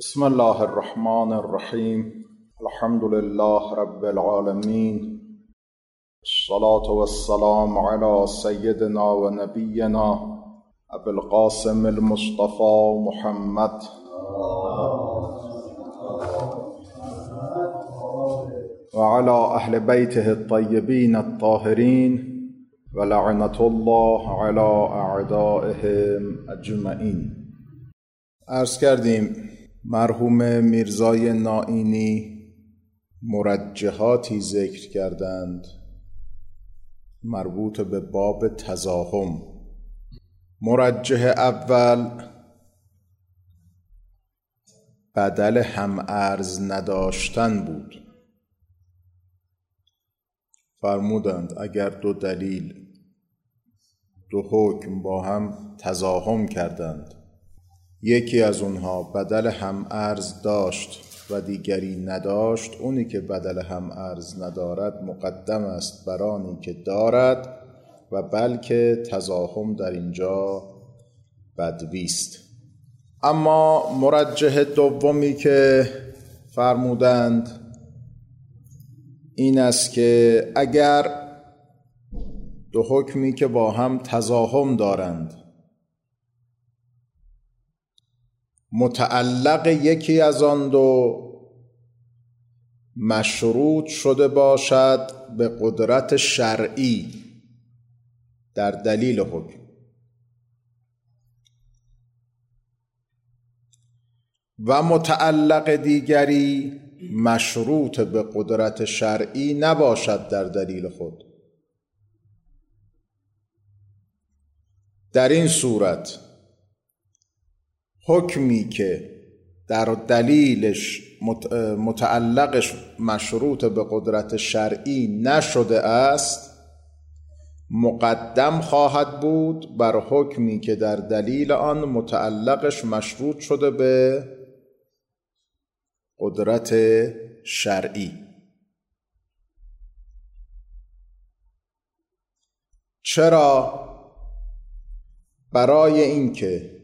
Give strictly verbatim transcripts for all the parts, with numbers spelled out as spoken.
بسم الله الرحمن الرحیم. الحمد لله رب العالمین، الصلاة والسلام على سیدنا و نبینا ابی القاسم المصطفى محمد و على اهل بیته الطیبین الطاهرین و لعنة الله على اعدائهم اجمعین. عرض کردیم مرحوم میرزای نائینی مرجحاتی ذکر کردند مربوط به باب تزاحم. مرجح اول بدل همعرض نداشتن بود. فرمودند اگر دو دلیل دو حکم با هم تزاحم کردند، یکی از اونها بدل همعرض داشت و دیگری نداشت، اونی که بدل همعرض ندارد مقدم است بر آنی که دارد و بلکه تزاحم در اینجا بدویست. اما مرجح دومی که فرمودند این است که اگر دو حکمی که با هم تزاحم دارند متعلق یکی از آن دو مشروط شده باشد به قدرت شرعی در دلیل حکم و متعلق دیگری مشروط به قدرت شرعی نباشد در دلیل خود، در این صورت حکمی که در دلیلش متعلقش مشروط به قدرت شرعی نشده است مقدم خواهد بود بر حکمی که در دلیل آن متعلقش مشروط شده به قدرت شرعی. چرا؟ برای اینکه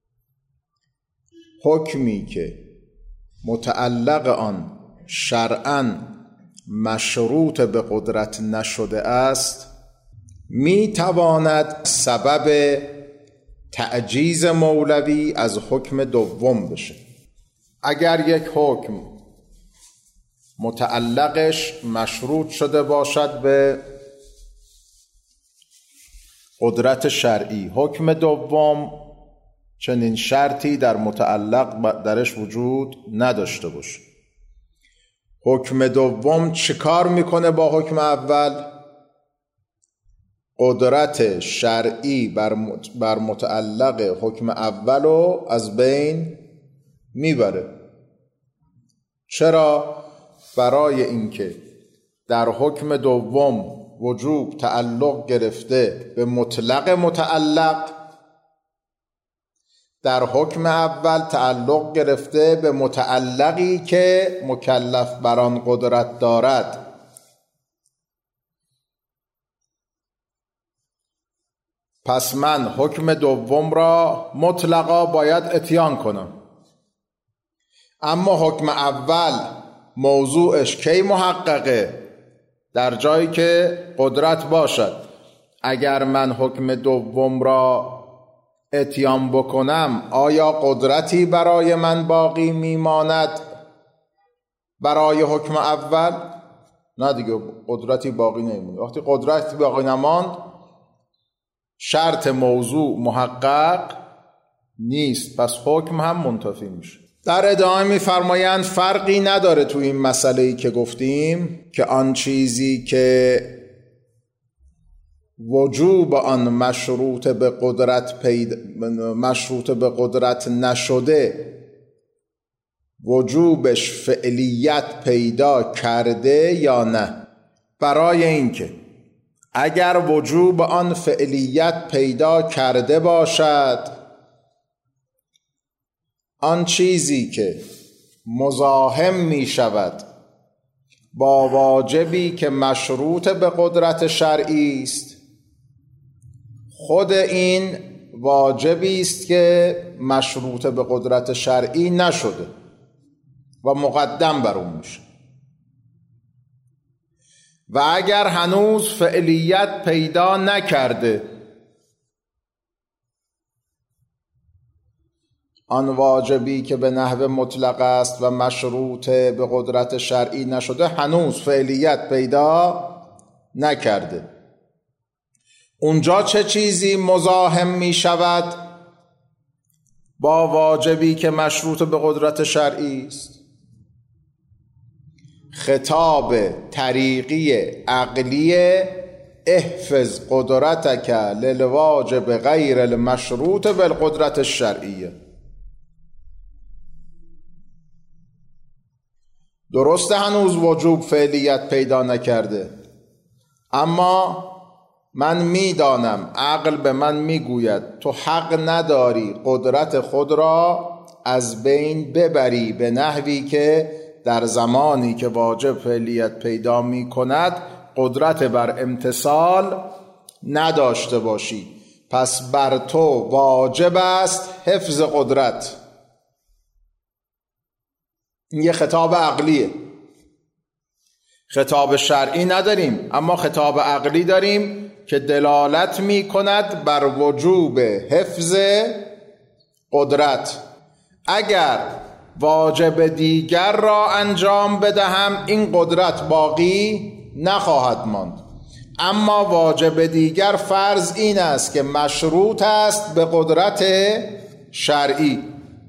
حکمی که متعلق آن شرعاً مشروط به قدرت نشده است می تواند سبب تعجیز مولوی از حکم دوم بشه. اگر یک حکم متعلقش مشروط شده باشد به قدرت شرعی، حکم دوم چنین شرطی در متعلق درش وجود نداشته باشه، حکم دوم چه کار میکنه با حکم اول؟ قدرت شرعی بر متعلق حکم اول رو از بین میبره. چرا؟ برای اینکه در حکم دوم وجوب تعلق گرفته به مطلق متعلق، در حکم اول تعلق گرفته به متعلقی که مکلف بر آن قدرت دارد. پس من حکم دوم را مطلقا باید اتیان کنم، اما حکم اول موضوعش کی محققه؟ در جایی که قدرت باشد. اگر من حکم دوم را اتیان بکنم آیا قدرتی برای من باقی میماند برای حکم اول؟ نه دیگه، قدرتی باقی نمیمونه. وقتی قدرتی باقی نماند شرط موضوع محقق نیست، پس حکم هم منتفی میشه. در ادامه میفرمایند فرقی نداره تو این مسئله‌ای که گفتیم که آن چیزی که وجوب آن مشروط به قدرت پید... مشروط به قدرت نشده وجوبش فعلیت پیدا کرده یا نه. برای اینکه اگر وجوب آن فعلیت پیدا کرده باشد، آن چیزی که مزاحم می شود با واجبی که مشروط به قدرت شرعی است، خود این واجبی است که مشروط به قدرت شرعی نشده. و مقدم بر اون میشه. و اگر هنوز فعلیت پیدا نکرده، آن واجبی که به نحو مطلق است و مشروط به قدرت شرعی نشده هنوز فعلیت پیدا نکرده، اونجا چه چیزی مزاحم می شود با واجبی که مشروط به قدرت شرعی است؟ خطاب طریقی عقلی احفظ قدرتک للواجب غیر المشروط بالقدرت الشرعیه. درسته هنوز وجوب فعلیت پیدا نکرده، اما من میدانم، عقل به من میگوید تو حق نداری قدرت خود را از بین ببری به نحوی که در زمانی که واجب فعلیت پیدا می کند قدرت بر امتثال نداشته باشی، پس بر تو واجب است حفظ قدرت. این یه خطاب عقلیه. خطاب شرعی نداریم، اما خطاب عقلی داریم که دلالت می کند بر وجوب حفظ قدرت. اگر واجب دیگر را انجام بدهم این قدرت باقی نخواهد ماند، اما واجب دیگر فرض این است که مشروط است به قدرت شرعی.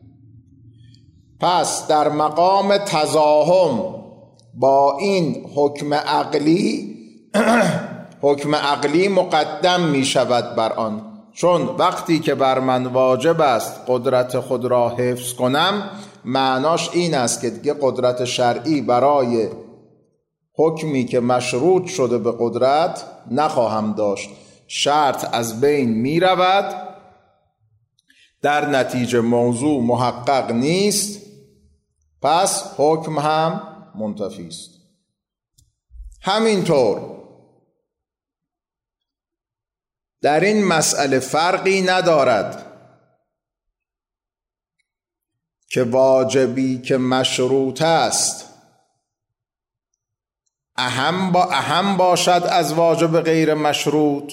پس در مقام تزاحم با این حکم عقلی حکم عقلی مقدم می شود بر آن، چون وقتی که بر من واجب است قدرت خود را حفظ کنم معناش این است که دیگه قدرت شرعی برای حکمی که مشروط شده به قدرت نخواهم داشت، شرط از بین می رود، در نتیجه موضوع محقق نیست، پس حکم هم منتفی است. همینطور در این مسئله فرقی ندارد که واجبی که مشروط است اهم با اهم باشد از واجب غیر مشروط،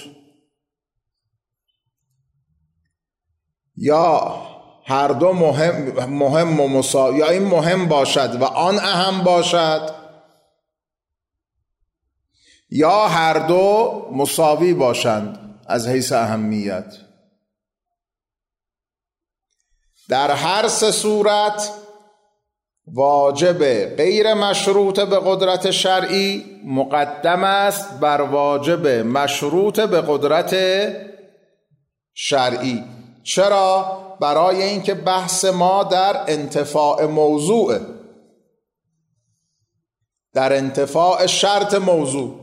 یا هر دو مهم مهم و مساوی، یا این مهم باشد و آن اهم باشد، یا هر دو مساوی باشند از حیث اهمیت. در هر سه صورت واجب غیر مشروط به قدرت شرعی مقدم است بر واجب مشروط به قدرت شرعی. چرا؟ برای اینکه بحث ما در انتفاع موضوع، در انتفاع شرط موضوع.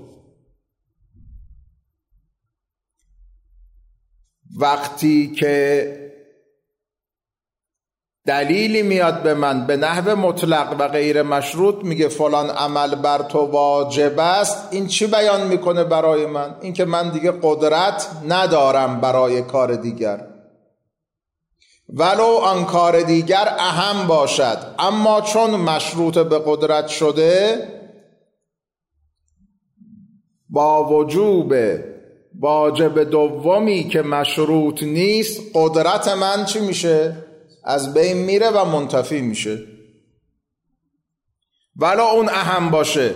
وقتی که دلیلی میاد به من به نحو مطلق و غیر مشروط میگه فلان عمل بر تو واجب است، این چی بیان میکنه برای من؟ این که من دیگه قدرت ندارم برای کار دیگر، ولو آن کار دیگر اهم باشد، اما چون مشروط به قدرت شده با وجوب واجب دومی که مشروط نیست قدرت من چی میشه؟ از بین میره و منتفی میشه، ولو اون اهم باشه.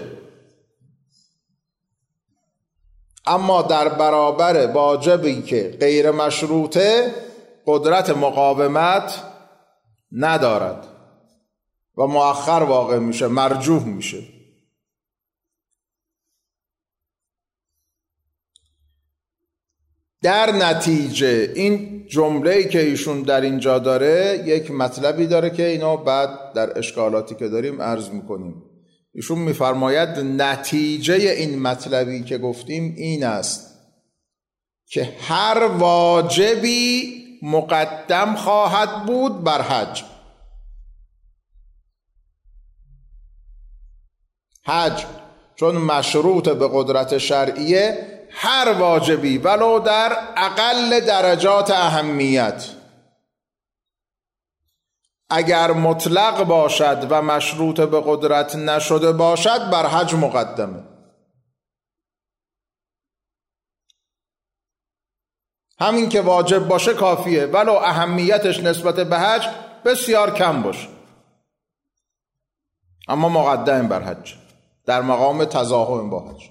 اما در برابر واجبی که غیر مشروطه قدرت مقاومت ندارد و مؤخر واقع میشه، مرجوح میشه. در نتیجه این جمله‌ای که ایشون در اینجا داره یک مطلبی داره که اینو بعد در اشکالاتی که داریم عرض میکنیم. ایشون میفرماید نتیجه این مطلبی که گفتیم این است که هر واجبی مقدم خواهد بود بر حج. حج چون مشروط به قدرت شرعیه، هر واجبی ولو در اقل درجات اهمیت اگر مطلق باشد و مشروط به قدرت نشده باشد بر حج مقدمه. همین که واجب باشه کافیه، ولو اهمیتش نسبت به حج بسیار کم باشه، اما مقدم بر حج در مقام تزاحم با حج.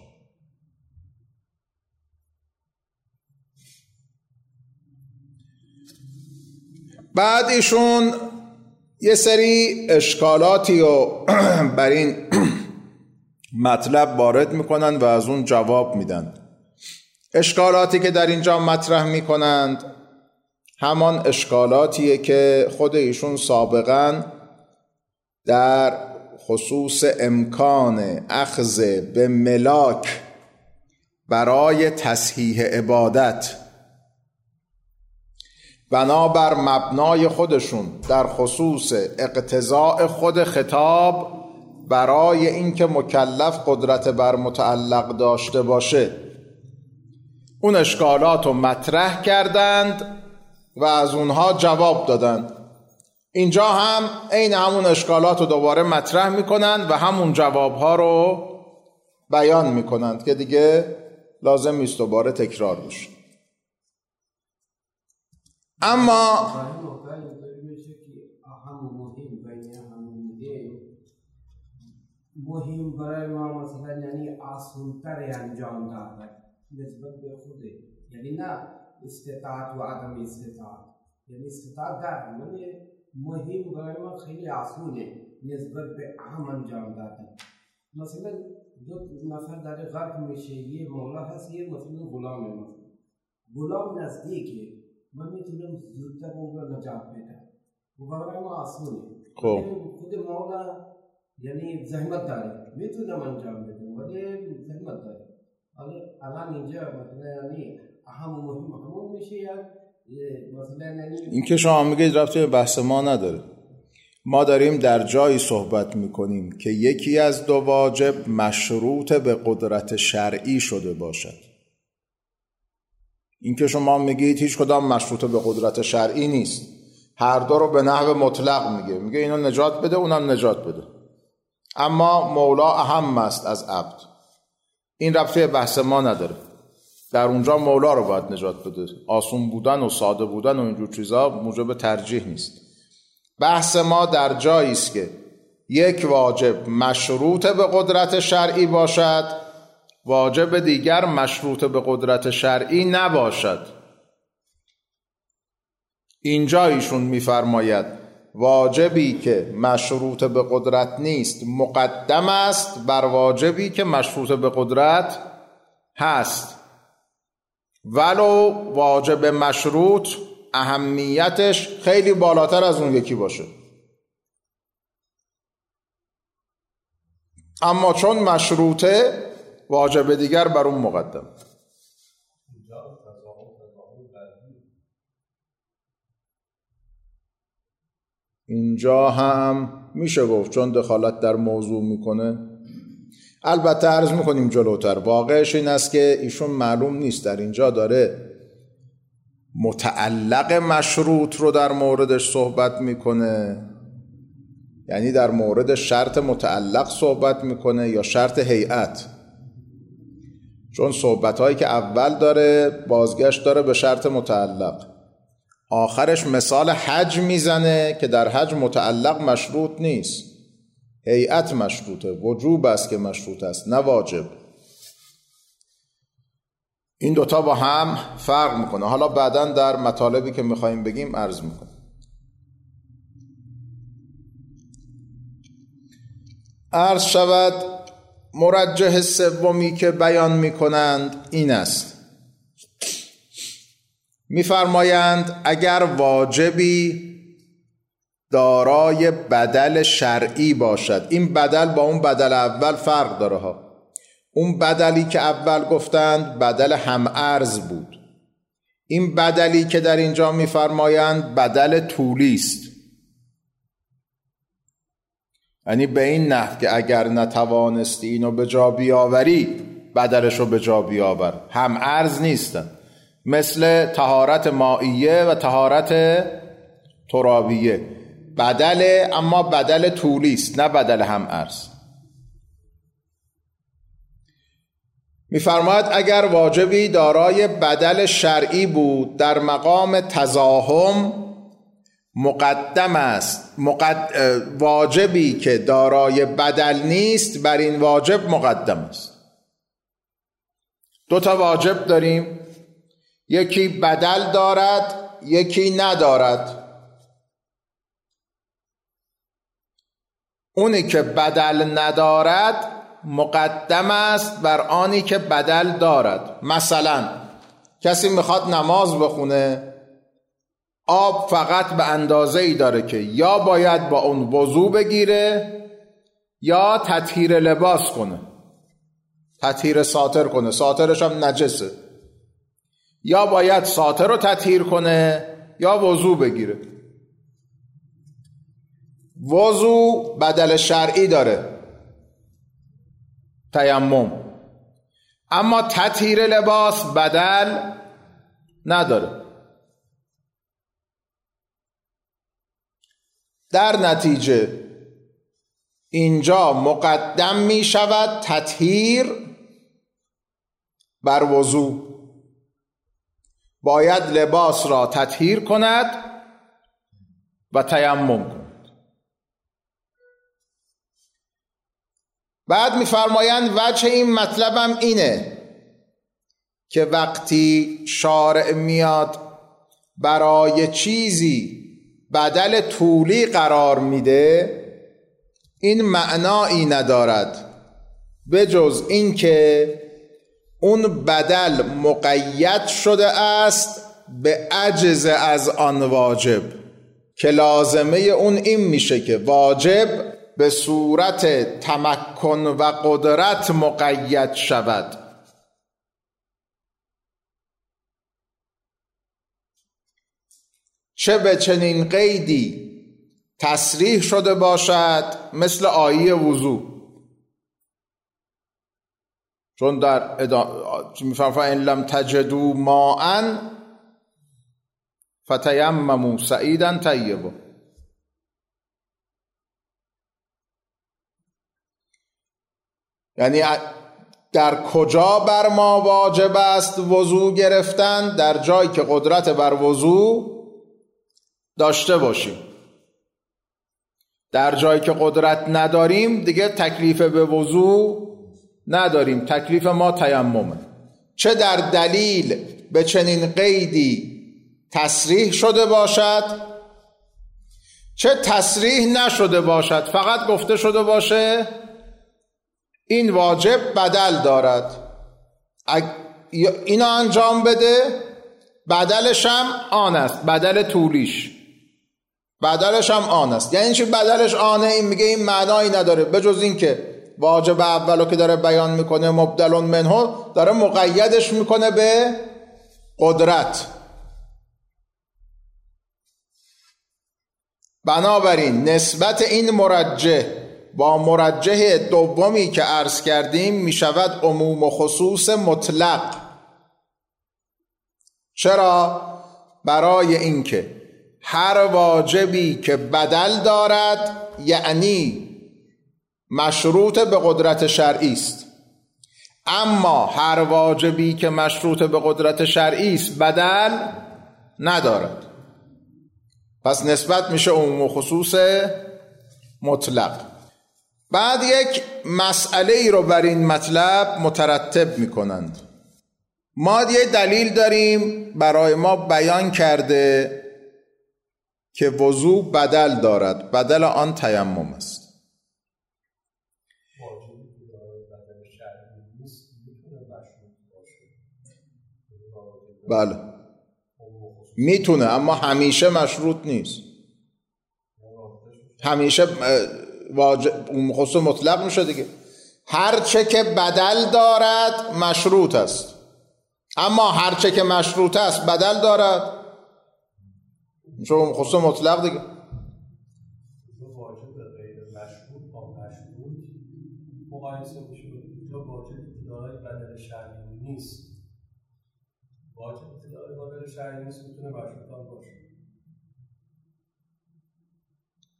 بعد ایشون یه سری اشکالاتی رو بر این مطلب وارد میکنن و از اون جواب میدن. اشکالاتی که در اینجا مطرح میکنند همان اشکالاتیه که خود ایشون سابقاً در خصوص امکان اخذ به ملاک برای تصحیح عبادت بنابر مبنای خودشون در خصوص اقتضاء خود خطاب برای اینکه مکلف قدرت بر متعلق داشته باشه، اون اشکالات رو مطرح کردند و از اونها جواب دادند. اینجا هم عین همون اشکالات رو دوباره مطرح میکنند و همون جوابها رو بیان میکنند که دیگه لازم نیست دوباره تکرار بشه. اما مهم برای ما مثلا یعنی آسان‌تر انجام دادن نسبت به خوده، یعنی نه استطاعت و عدم استطاعت، یعنی استطاعت داریم ولی مهم برای ما خیلی آسونه نسبت به اهم انجام دادن. مثلا دو نفر در غرق میشه، یه مولا هست یه مثلا غلامه، مثلا غلام نزدیکه من میتونم زودتر اون رو نجات بدم و برای ما آسونه. خب خود مولا یعنی زحمت داره، میتونم انجام بدم ولی زحمت داره. ولی الان اینجا مثلا یعنی اهم و مهم همون میشه یا مثلا یعنی این که شما میگید ربطی به بحث ما نداره. ما داریم در جایی صحبت میکنیم که یکی از دو واجب مشروط به قدرت شرعی شده باشد. این که شما میگید هیچ کدام مشروط به قدرت شرعی نیست، هر دو رو به نحو مطلق میگه، میگه اینو نجات بده اونم نجات بده، اما مولا اهم است از عبد. این ربطی بحث ما نداره. در اونجا مولا رو باید نجات بده، آسون بودن و ساده بودن و اینجور چیزا موجب ترجیح نیست. بحث ما در جایی است که یک واجب مشروط به قدرت شرعی باشد، واجب دیگر مشروط به قدرت شرعی نباشد. اینجا ایشون میفرماید واجبی که مشروط به قدرت نیست مقدم است بر واجبی که مشروط به قدرت هست، ولو واجب مشروط اهمیتش خیلی بالاتر از اون یکی باشه. اما چون مشروطه واجب دیگر بر اون مقدم. اینجا هم میشه گفت چون دخالت در موضوع میکنه. البته عرض میکنیم جلوتر، واقعش این است که ایشون معلوم نیست در اینجا داره متعلق مشروط رو در موردش صحبت میکنه، یعنی در مورد شرط متعلق صحبت میکنه یا شرط هیئت، چون صحبتهایی که اول داره بازگشت داره به شرط متعلق، آخرش مثال حج میزنه که در حج متعلق مشروط نیست، هیئت مشروطه، وجوب است که مشروط است نه واجب. این دوتا با هم فرق میکنه. حالا بعداً در مطالبی که میخواییم بگیم عرض میکنه. عرض شود مرجح سومی که بیان میکنند این است، میفرمایند اگر واجبی دارای بدل شرعی باشد، این بدل با اون بدل اول فرق داره ها. اون بدلی که اول گفتند بدل هم ارز بود، این بدلی که در اینجا میفرمایند بدل طولی است، یعنی به این نحو که اگر نتوانستی اینو به جا بیاوری بدلشو به جا بیاور، هم ارز نیستن، مثل طهارت مائیه و طهارت ترابیه. بدل، اما بدل طولی است نه بدل هم ارز. می‌فرماید اگر واجبی دارای بدل شرعی بود در مقام تزاحم مقدم است، مقد... واجبی که دارای بدل نیست بر این واجب مقدم است. دو تا واجب داریم، یکی بدل دارد یکی ندارد. اونی که بدل ندارد مقدم است بر آنی که بدل دارد. مثلا کسی میخواد نماز بخونه، آب فقط به اندازه ای داره که یا باید با اون وضو بگیره یا تطهیر لباس کنه، تطهیر ساتر کنه، ساترش هم نجسه، یا باید ساتر رو تطهیر کنه یا وضو بگیره. وضو بدل شرعی داره، تیمم، اما تطهیر لباس بدل نداره. در نتیجه اینجا مقدم می شود تطهیر بر وضو. باید لباس را تطهیر کند و تیمم کند. بعد می‌فرمایند وجه این مطلبم اینه که وقتی شارع میاد برای چیزی بدل طولی قرار میده، این معنایی ندارد به جز این که اون بدل مقید شده است به عجز از آن واجب، که لازمه اون این میشه که واجب به صورت تمکن و قدرت مقید شود. چه به چنین قیدی تصریح شده باشد مثل آیه وضو، چون در ادامه میفرماید ان لم تجدوا ماء فتیمموا صعیدا طیبا. یعنی در کجا بر ما واجب است وضو گرفتن؟ در جایی که قدرت بر وضو داشته باشیم. در جایی که قدرت نداریم دیگه تکلیف به وضو نداریم، تکلیف ما تیممه. چه در دلیل به چنین قیدی تصریح شده باشد، چه تصریح نشده باشد، فقط گفته شده باشه این واجب بدل دارد، اینا انجام بده، بدلش هم آن است، بدل طولیش بدلش هم آن است. یعنی چی بدلش آنه؟ این میگه این معنایی نداره به جز این که واجب اولو که داره بیان میکنه مبدل منه، داره مقیدش میکنه به قدرت. بنابراین نسبت این مرجح با مرجح دومی که عرض کردیم میشود عموم و خصوص مطلق. چرا؟ برای اینکه هر واجبی که بدل دارد یعنی مشروط به قدرت شرعی است، اما هر واجبی که مشروط به قدرت شرعی است بدل ندارد. پس نسبت میشه عموم و خصوص مطلق. بعد یک مسئله ای رو بر این مطلب مترتب میکنند. ما یه دلیل داریم برای ما بیان کرده که وضو بدل دارد، بدل آن تیمم است. بله میتونه، اما همیشه مشروط نیست. همیشه واجب خصوص مطلق میشه دیگه. هر چه که بدل دارد مشروط است، اما هر چه که مشروط است بدل دارد چون خصوص مطلق دیگه. واجب غیر مشروط با مشروط مقایسه میشه. یا واجب دارای بدل شرعی نیست، واجب دارای بدل شرعی نیست میتونه مشروط هم باشه.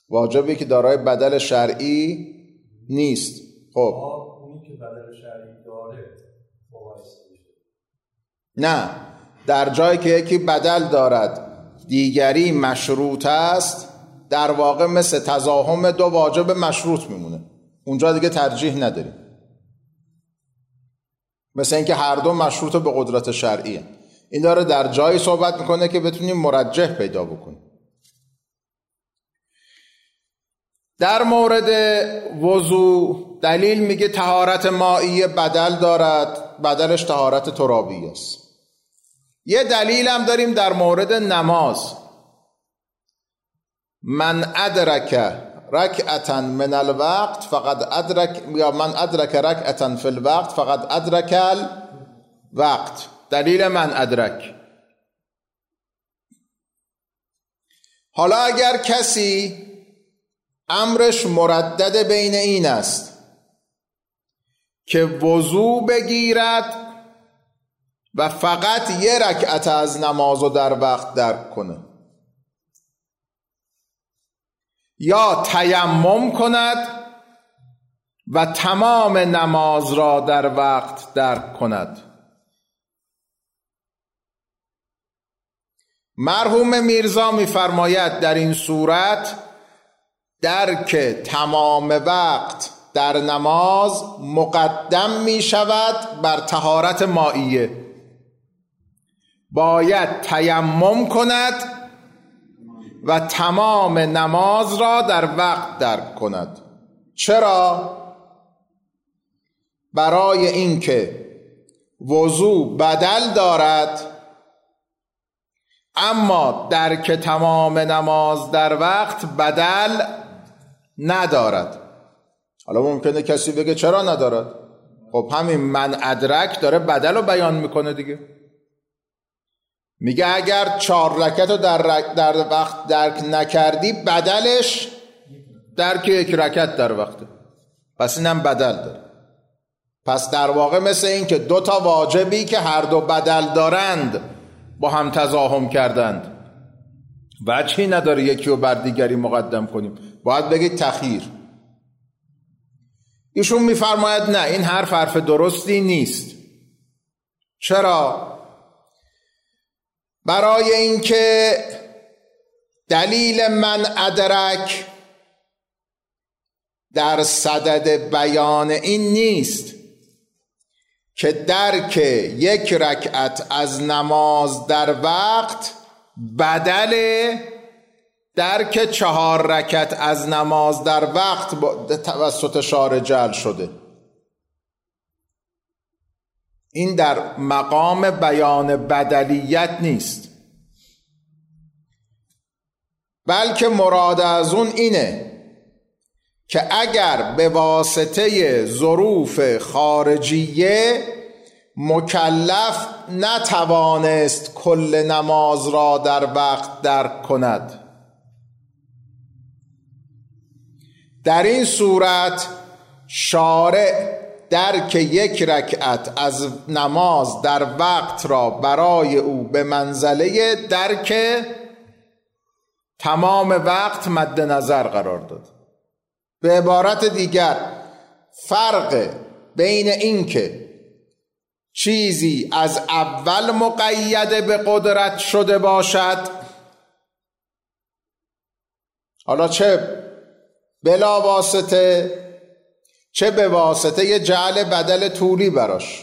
واجبی که دارای بدل شرعی نیست. خب اونی که بدل شرعی داره مقایسه میشه. نه، در جایی که یکی بدل دارد دیگری مشروط است، در واقع مثل تزاحم دو واجب مشروط میمونه، اونجا دیگه ترجیح نداریم. مثل اینکه هر دو مشروط به قدرت شرعیه. این داره در جایی صحبت میکنه که بتونیم مرجح پیدا بکنیم. در مورد وضو دلیل میگه طهارت مائیه بدل دارد، بدلش طهارت ترابی است. یه دلیل هم داریم در مورد نماز. من ادرک رکعتا من الوقت فقد ادرک، یا من ادرک رکعتا فی الوقت فقد ادرک الوقت. دلیل من ادرک. حالا اگر کسی امرش مردد بین این است که وضو بگیرد و فقط یه رکعت از نمازو در وقت درک کنه، یا تیمم کند و تمام نماز را در وقت درک کند. مرحوم میرزا میفرماید در این صورت درک تمام وقت در نماز مقدم می شود بر طهارت مائیه. باید تیمم کند و تمام نماز را در وقت درک کند. چرا؟ برای اینکه وضو بدل دارد، اما درک تمام نماز در وقت بدل ندارد. حالا ممکنه کسی بگه چرا ندارد؟ خب همین من ادرک داره بدل رو بیان میکنه دیگه. میگه اگر چهار رکعت رو در, در وقت درک نکردی، بدلش درک یک رکعت در وقته، پس اینم بدل داره. پس در واقع مثل این که دو تا واجبی که هر دو بدل دارند با هم تزاحم کردند، وجهی نداره یکی رو بر دیگری مقدم کنیم، باید بگید تخییر. ایشون میفرماید نه، این حرف حرف درستی نیست. چرا؟ برای اینکه دلیل من ادرک در صدد بیان این نیست که درک یک رکعت از نماز در وقت بدل درک چهار رکعت از نماز در وقت توسط شارع جعل شده. این در مقام بیان بدلیت نیست، بلکه مراد از اون اینه که اگر به واسطه ظروف خارجیه مکلف نتوانست کل نماز را در وقت درک کند، در این صورت شارع درک یک رکعت از نماز در وقت را برای او به منزله درک تمام وقت مد نظر قرار داد. به عبارت دیگر، فرق بین این که چیزی از اول مقید به قدرت شده باشد، حالا چه بلا واسطه چه به واسطه جعل بدل طولی براش،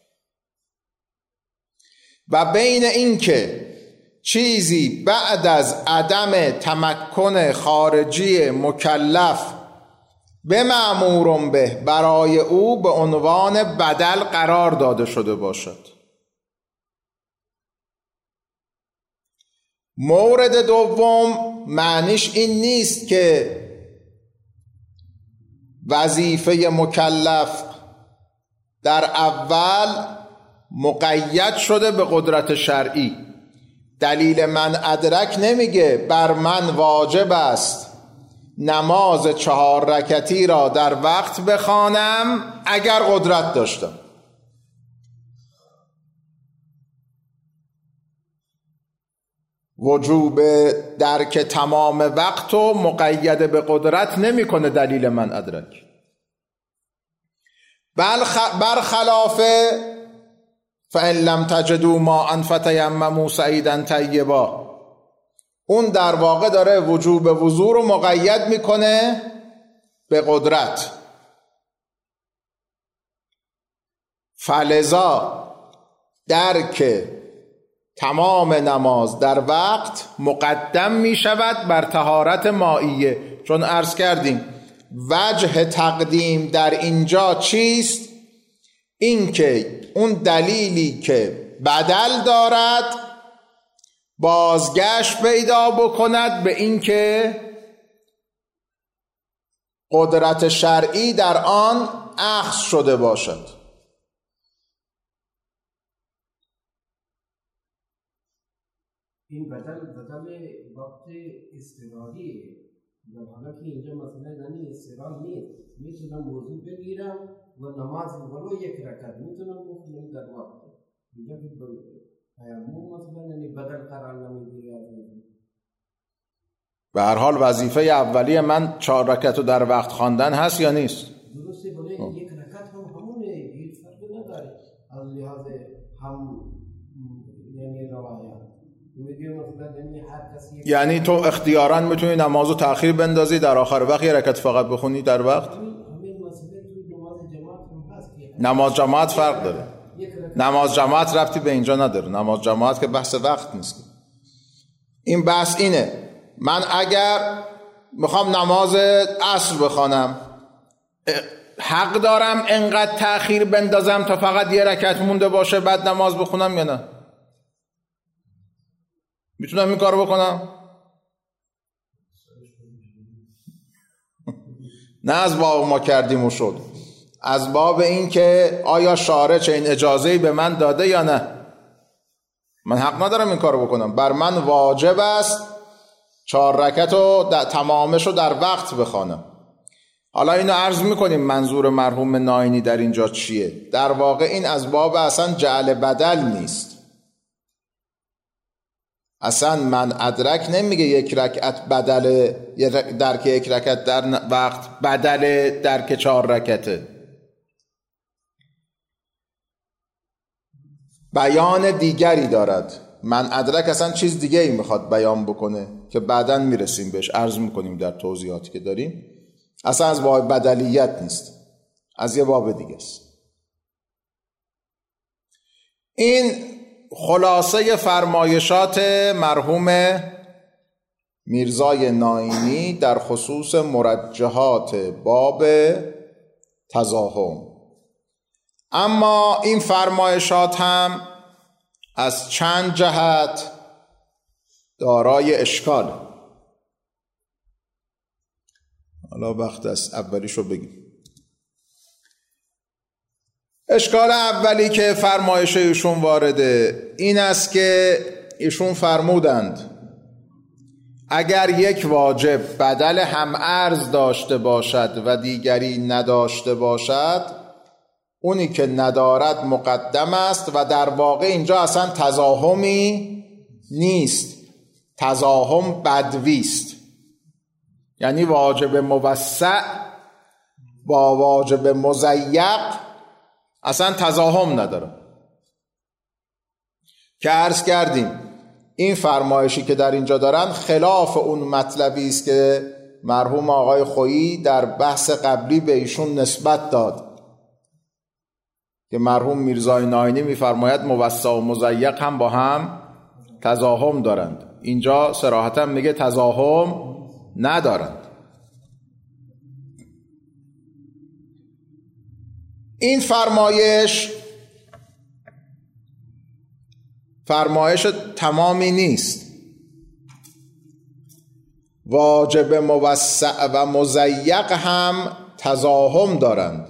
و بین این که چیزی بعد از عدم تمکن خارجی مکلف به مأمور به برای او به عنوان بدل قرار داده شده باشد. مورد دوم معنیش این نیست که وظیفه مکلف در اول مقید شده به قدرت شرعی. دلیل من ادرک نمیگه بر من واجب است نماز چهار رکعتی را در وقت بخوانم اگر قدرت داشتم. وجوب درک تمام وقت و مقید به قدرت نمیکنه دلیل من ادرک. بل برخلاف فَإِن لَمْ تَجِدُوا مَاءً فَتَيَمَّمُوا صَعِیدًا طَیِّبًا، اون در واقع داره وجوب وضو رو مقید میکنه به قدرت. فلذا درک تمام نماز در وقت مقدم می شود بر طهارت مائیه، چون عرض کردیم وجه تقدیم در اینجا چیست؟ این که اون دلیلی که بدل دارد بازگشت پیدا بکند به این که قدرت شرعی در آن اخذ شده باشد. این بدل بدل وقت استراحیه. حالا که اینجا مثلا یعنی استراحه نیست، میتونم موضوع بگیرم و نماز ولو یک رکعت میتونم بخونم در وقت. اینجا که تیمم مثلا یعنی بدل قرار نمیگیره. به هر حال وظیفه اولیه من چهار رکعت رو در وقت خواندن هست یا نیست؟ درسته، ولی یک رکعت هم همونه، هیچ فرقی نداره از لحاظ هم یعنی روایت. یعنی تو اختیاراً میتونی نمازو تأخیر بندازی در آخر وقت یه رکعت فقط بخونی در وقت؟ نماز جماعت فرق داره. نماز جماعت ربطی به اینجا نداره. نماز جماعت که بحث وقت نیست. این بحث اینه من اگر میخوام نماز عصر بخوانم حق دارم انقدر تأخیر بندازم تا فقط یه رکعت مونده باشه بعد نماز بخونم یا نه؟ میتونم این کارو بکنم؟ نه از باب ما کردیم و شد، از باب این که آیا شارع چنین اجازه‌ای به من داده یا نه. من حق ندارم این کارو بکنم، بر من واجب است چهار رکعت رو تمامش رو در وقت بخوانم. حالا اینو عرض میکنیم منظور مرحوم ناینی در اینجا چیه. در واقع این از باب اصلا جعل بدل نیست. اصلا من ادرک نمیگه یک رکعت بدل درک یک رکعت در وقت بدل درک چهار رکعته. بیان دیگری دارد. من ادرک اصلا چیز دیگه ای میخواد بیان بکنه که بعداً میرسیم بهش، عرض میکنیم در توضیحاتی که داریم. اصلا از باب بدلیت نیست، از یه باب دیگه است. این خلاصه فرمایشات مرحوم میرزای ناینی در خصوص مرجحات باب تزاحم. اما این فرمایشات هم از چند جهت دارای اشکال. حالا وقت است اولیشو بگیم. اشکال اولی که فرمایش ایشون وارده این است که ایشون فرمودند اگر یک واجب بدل هم ارز داشته باشد و دیگری نداشته باشد، اونی که ندارد مقدم است و در واقع اینجا اصلا تزاحمی نیست، تزاحم بدوی است. یعنی واجب موسع با واجب مضیق اصلا تزاحم نداره. که عرض کردیم این فرمایشی که در اینجا دارن خلاف اون مطلبی است که مرحوم آقای خویی در بحث قبلی به ایشون نسبت داد که مرحوم میرزای ناینی میفرماید موسع و مضیق هم با هم تزاحم دارند. اینجا صراحتا میگه تزاحم ندارند. این فرمایش فرمایش تمامی نیست. واجب موسع و مضیق هم تزاحم دارند،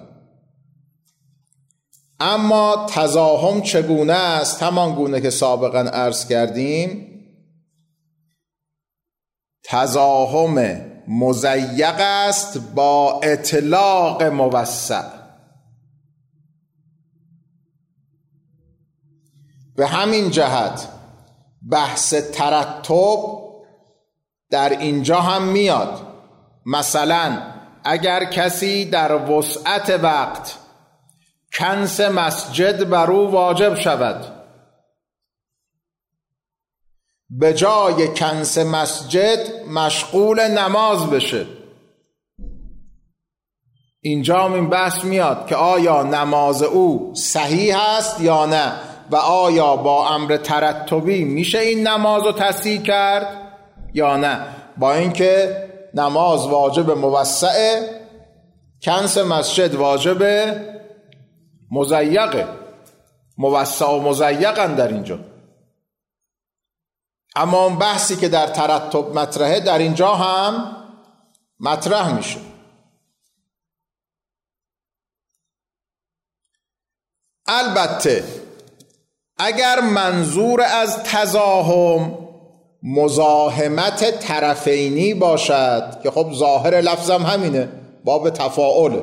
اما تزاحم چگونه است؟ همان گونه که سابقا عرض کردیم، تزاحم مضیق است با اطلاق موسع. به همین جهت بحث ترتب در اینجا هم میاد. مثلا اگر کسی در وسعت وقت کنس مسجد بر او واجب شود، به جای کنس مسجد مشغول نماز بشه، اینجا هم این بحث میاد که آیا نماز او صحیح است یا نه و آیا با امر ترتبی میشه این نماز رو تصحیح کرد یا نه. با اینکه نماز واجب موسعه، کنس مسجد واجب مضیقه، موسع و مضیقن در اینجا. اما اون بحثی که در ترتب مطرحه در اینجا هم مطرح میشه. البته اگر منظور از تزاحم مزاحمت طرفینی باشد که خب ظاهر لفظم همینه، باب تفاعله،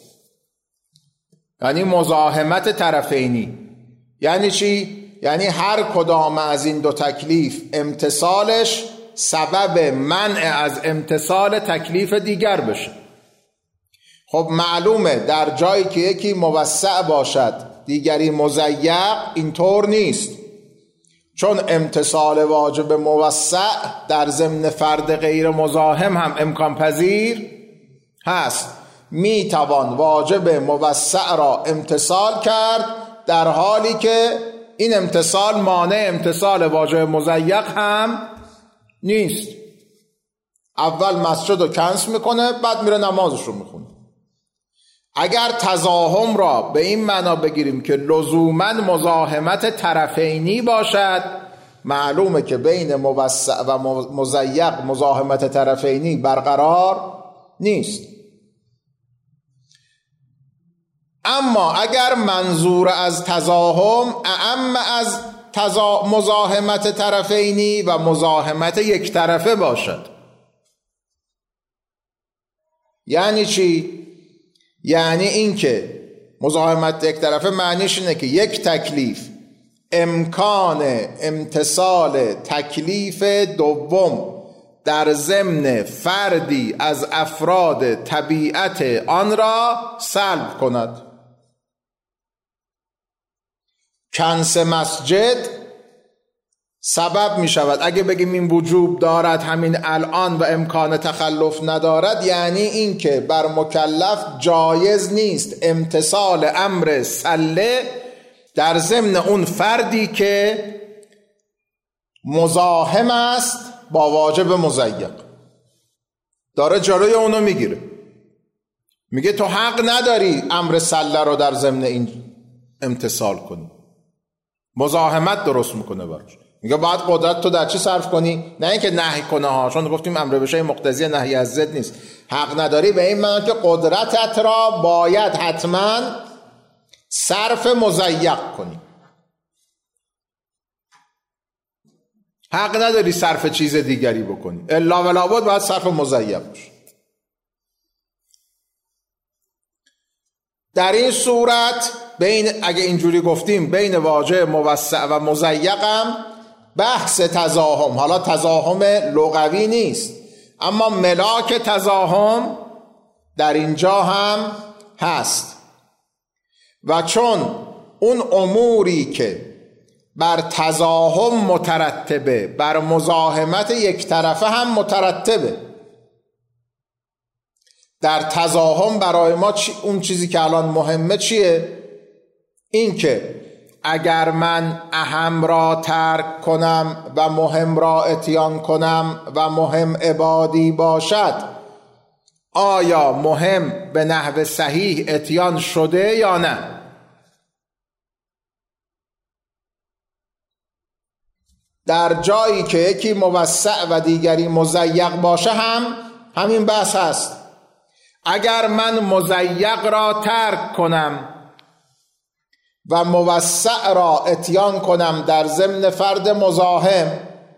یعنی مزاحمت طرفینی یعنی چی؟ یعنی هر کدام از این دو تکلیف امتصالش سبب منع از امتصال تکلیف دیگر بشه. خب معلومه در جایی که یکی موسع باشد دیگری مضیق اینطور نیست، چون امتصال واجب موسع در ضمن فرد غیر مزاحم هم امکان پذیر هست. می توان واجب موسع را امتصال کرد در حالی که این امتصال مانع امتصال واجب مضیق هم نیست. اول مسجد رو کنس میکنه، بعد میره نمازش رو میخونه. اگر تزاحم را به این معنا بگیریم که لزوماً مزاحمت طرفینی باشد، معلومه که بین موسع و مضیق مزاحمت طرفینی برقرار نیست. اما اگر منظور از تزاحم اعم از تزا... مزاحمت طرفینی و مزاحمت یک طرفه باشد، یعنی چی؟ یعنی این که مزاحمت یک طرفه معنیش اینه که یک تکلیف امکان امتصال تکلیف دوم در ضمن فردی از افراد طبیعت آن را سلب کند. کنس مسجد سبب می شود. اگه بگیم این وجوب دارد همین الان و امکان تخلف ندارد، یعنی این که بر مکلف جایز نیست امتصال امر سله در ضمن اون فردی که مزاحم است با واجب مضیق. داره جلوی اونو میگیره، میگه تو حق نداری امر سله رو در ضمن این امتصال کنی، مزاحمت درست میکنه براش. میگه باید قدرت تو در چی صرف کنی؟ نه اینکه نهی کنه ها، چون گفتیم امر به شیء مقتضی نهی از ضد نیست. حق نداری به این معنی که قدرتت را باید حتما صرف مضیق کنی. حق نداری صرف چیز دیگری بکنی، الا ولا بد باید صرف مضیق باشه. در این صورت بین اگه اینجوری گفتیم بین واجب موسع و مضیقم بحث تزاحم، حالا تزاحم لغوی نیست اما ملاک تزاحم در اینجا هم هست. و چون اون اموری که بر تزاحم مترتبه بر مزاحمت یک طرفه هم مترتبه. در تزاحم برای ما چی، اون چیزی که الان مهمه چیه؟ این که اگر من اهم را ترک کنم و مهم را اتیان کنم و مهم عبادی باشد، آیا مهم به نحو صحیح اتیان شده یا نه؟ در جایی که یکی موسع و دیگری مضیق باشه هم همین بحث هست. اگر من مضیق را ترک کنم و موسع را اتیان کنم در ضمن فرد مزاحم،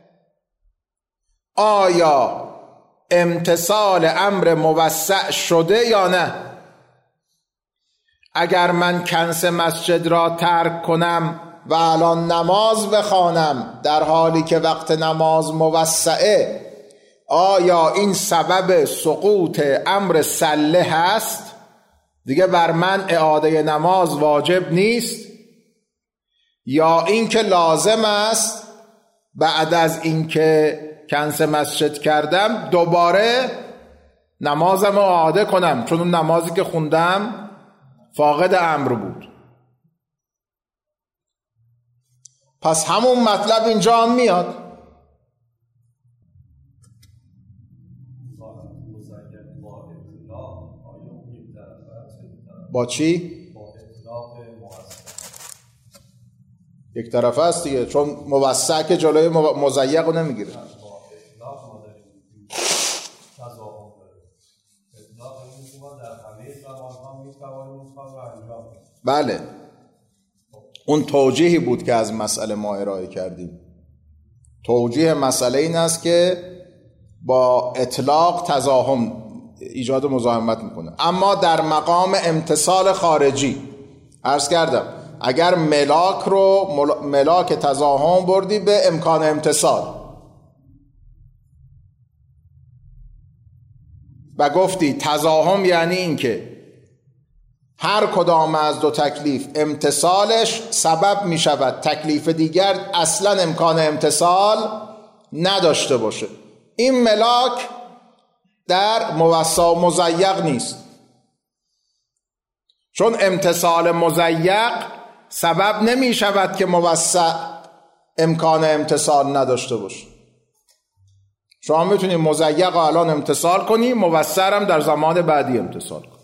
آیا امتصال امر موسع شده یا نه؟ اگر من کنس مسجد را ترک کنم و الان نماز بخوانم در حالی که وقت نماز موسعه، آیا این سبب سقوط امر سله هست؟ دیگه بر من اعاده نماز واجب نیست؟ یا این که لازم است بعد از اینکه کنس مسجد کردم دوباره نمازم رو اعاده کنم، چون اون نمازی که خوندم فاقد امر بود؟ پس همون مطلب اینجا هم میاد. با چی؟ یک طرف است دیگه، چون موسع که جلوی مضیق رو نمیگیره. بله، اون توجیهی بود که از مسئله ما ارائه کردیم. توجیه مسئله این است که با اطلاق تزاحم ایجاد مزاحمت میکنه، اما در مقام امتثال خارجی عرض کردم اگر ملاک رو ملاک تزاحم بردی به امکان امتثال و گفتی تزاحم یعنی این که هر کدام از دو تکلیف امتثالش سبب می شود تکلیف دیگر اصلا امکان امتثال نداشته باشه، این ملاک در موسع و مضیق نیست، چون امتثال مضیق سبب نمی شود که موسع امکان امتثال نداشته باشه. شما میتونید مضیق الان امتثال کنی، موسع هم در زمان بعدی امتثال کنی.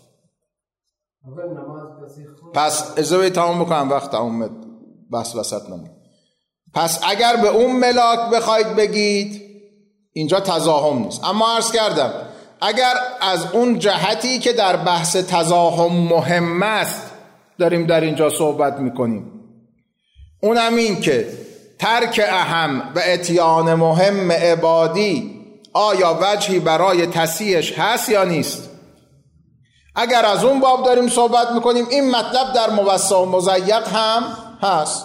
پس اجازه تمام بکنم، وقت تمام بس وسط نمید. پس اگر به اون ملاک بخواید بگید اینجا تزاحم نیست، اما عرض کردم اگر از اون جهتی که در بحث تزاحم مهم است داریم در اینجا صحبت میکنیم، اونم این که ترک اهم و اتیان مهم عبادی آیا وجهی برای تصحیحش هست یا نیست، اگر از اون باب داریم صحبت میکنیم این مطلب در موسع و مضیق هم هست.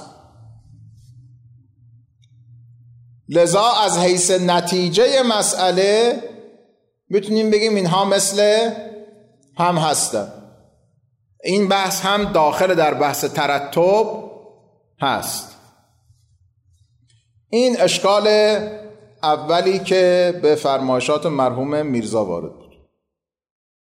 لذا از حیث نتیجه مسئله میتونیم بگیم اینها مثل هم هستن. این بحث هم داخل در بحث ترتب هست. این اشکال اولی که به فرمایشات مرحوم میرزا وارد